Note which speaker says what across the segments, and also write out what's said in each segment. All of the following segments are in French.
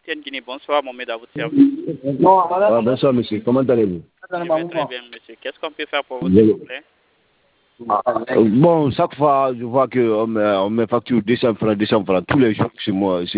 Speaker 1: MTN Guinée, bonsoir, Mohamed à votre service.
Speaker 2: Bonsoir, monsieur. Comment allez-vous?
Speaker 1: Je vais très bien, monsieur. Qu'est-ce qu'on peut faire pour vous, s'il vous plaît?
Speaker 2: Bon, chaque fois, je vois qu'on me facture 200 francs tous les jours sur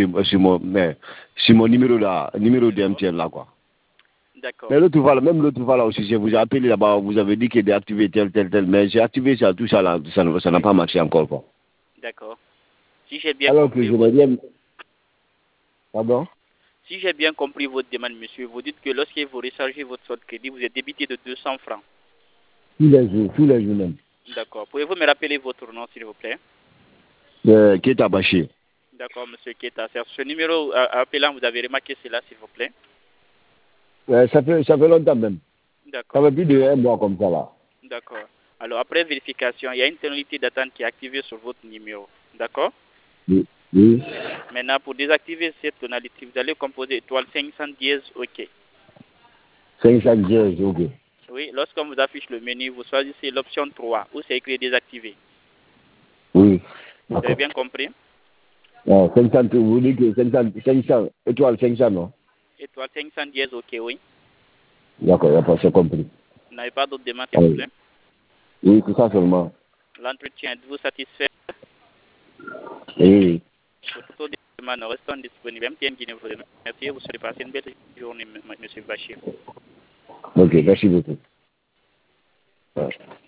Speaker 2: mon numéro là, numéro de MTN là, quoi.
Speaker 1: D'accord.
Speaker 2: Mais l'autre fois, même l'autre fois là aussi, je vous ai appelé là-bas, vous avez dit qu'il est activé tel, mais j'ai activé ça, tout ça là, ça n'a pas marché encore, quoi.
Speaker 1: D'accord. Si j'ai bien
Speaker 2: Alors
Speaker 1: compris.
Speaker 2: que je veux dire... Pardon?
Speaker 1: Si j'ai bien compris votre demande, monsieur, vous dites que lorsque vous rechargez votre solde crédit, vous êtes débité de 200 francs.
Speaker 2: Tous les jours même.
Speaker 1: D'accord. Pouvez-vous me rappeler votre nom, s'il vous plaît?
Speaker 2: Keta Bachir.
Speaker 1: D'accord, monsieur Keta. C'est ce numéro appelant, vous avez remarqué cela, s'il vous plaît?
Speaker 2: Ça fait longtemps même.
Speaker 1: D'accord.
Speaker 2: Ça fait plus de 1 mois comme ça là.
Speaker 1: D'accord. Alors, après vérification, il y a une tonalité d'attente qui est activée sur votre numéro. D'accord?
Speaker 2: Oui. Oui.
Speaker 1: Maintenant, pour désactiver cette tonalité, vous allez composer étoile 510 OK.
Speaker 2: 510, OK.
Speaker 1: Oui, lorsqu'on vous affiche le menu, vous choisissez l'option 3 où c'est écrit désactiver.
Speaker 2: Oui.
Speaker 1: Vous avez bien compris?
Speaker 2: 500, vous dites que 500, étoile 500, non?
Speaker 1: Étoile 510 OK, oui.
Speaker 2: D'accord, j'ai compris.
Speaker 1: Vous n'avez pas d'autres demandes, s'il vous plaît?
Speaker 2: Oui, c'est ça seulement.
Speaker 1: L'entretien, êtes-vous satisfait?
Speaker 2: Oui.
Speaker 1: Pour toute autre demande, restons disponibles. MTN Guinée vous remercie. Vous souhaitez passer une belle journée, M. Bachir.
Speaker 2: OK, merci beaucoup. Ouais.